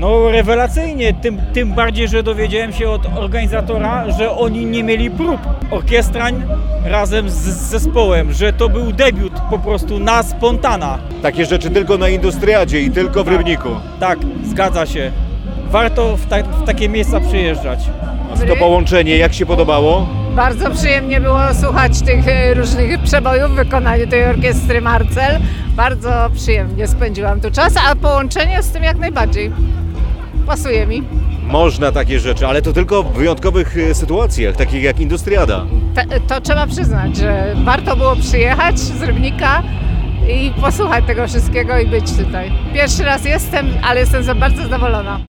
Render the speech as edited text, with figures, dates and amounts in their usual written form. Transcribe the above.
No rewelacyjnie, tym bardziej, że dowiedziałem się od organizatora, że oni nie mieli prób orkiestrań razem z zespołem, że to był debiut po prostu na spontana. Takie rzeczy tylko na Industriadzie i tylko w Rybniku. Tak, zgadza się. Warto w takie miejsca przyjeżdżać. To połączenie, jak się podobało? Bardzo przyjemnie było słuchać tych różnych przebojów w wykonaniu tej orkiestry Marcel. Bardzo przyjemnie spędziłam tu czas, a połączenie z tym jak najbardziej pasuje mi. Można takie rzeczy, ale to tylko w wyjątkowych sytuacjach, takich jak Industriada. To trzeba przyznać, że warto było przyjechać z Rybnika i posłuchać tego wszystkiego i być tutaj. Pierwszy raz jestem, ale jestem bardzo zadowolona.